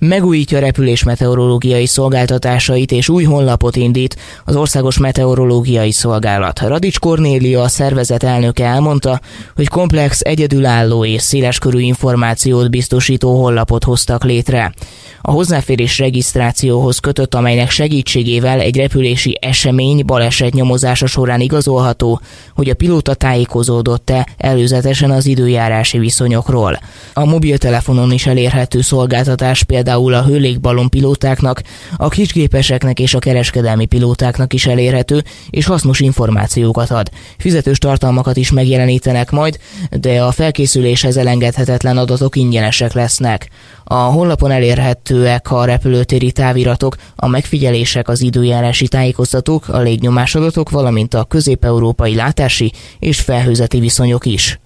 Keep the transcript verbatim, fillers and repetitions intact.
megújítja repülés meteorológiai szolgáltatásait és új honlapot indít az Országos Meteorológiai Szolgálat. Radics Kornélia, a szervezet elnöke elmondta, hogy komplex, egyedülálló és széleskörű információt biztosító honlapot hoztak létre. A hozzáférés regisztrációhoz kötött, amelynek segítségével egy repülési esemény baleset nyomozása során igazolható, hogy a pilóta tájékozódott-e előzetesen az időjárási viszonyokról. A mobiltelefonon is elérhető szolgáltatás például a hőlégballon pilótáknak, a kisgépeseknek és a kereskedelmi pilótáknak is elérhető, és hasznos információkat ad. Fizetős tartalmakat is megjelenítenek majd, de a felkészüléshez elengedhetetlen adatok ingyenesek lesznek. A honlapon elérhetőek a repülőtéri táviratok, a megfigyelések, az időjárási tájékoztatók, a légnyomásadatok, valamint a közép-európai látási és felhőzeti viszonyok is.